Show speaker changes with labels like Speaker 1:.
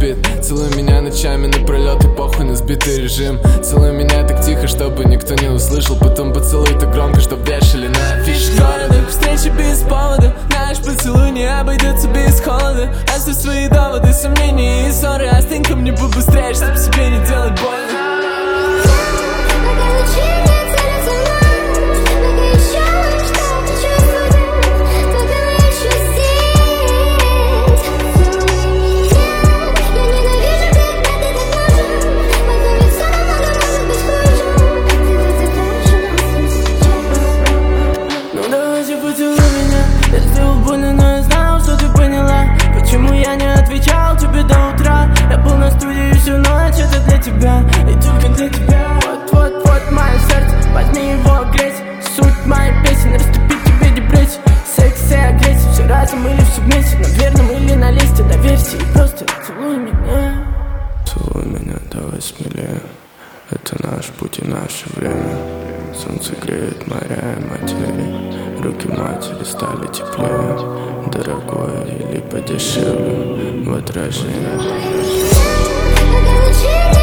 Speaker 1: бит. Целуй меня ночами напролет и похуй на сбитый режим. Целуй меня так тихо, чтобы никто не услышал. Потом поцелуй так громко, чтоб вешали на афише города. Встречи без повода, наш поцелуй не обойдется без холода. Оставь свои доводы, сомнения и ссоры. Остынь ко мне побыстрее, чтоб себе не делать больно.
Speaker 2: Поцелуй меня, я сделал больно, но я знал, что ты поняла. Почему я не отвечал тебе до утра? Я был на студии всю ночь, это для тебя и только для тебя. Вот мое сердце, возьми его греть. Суть моей песни, растопить тебе депрессию. Секс и агрессия, все разом или все вместе. На верном или на листе, доверься и просто целуй меня.
Speaker 3: Целуй меня, давай смелее. Это наш путь и наше время. Солнце греет моря и материи. Руки матери стали теплее. Дорогое или подешевле в отражении.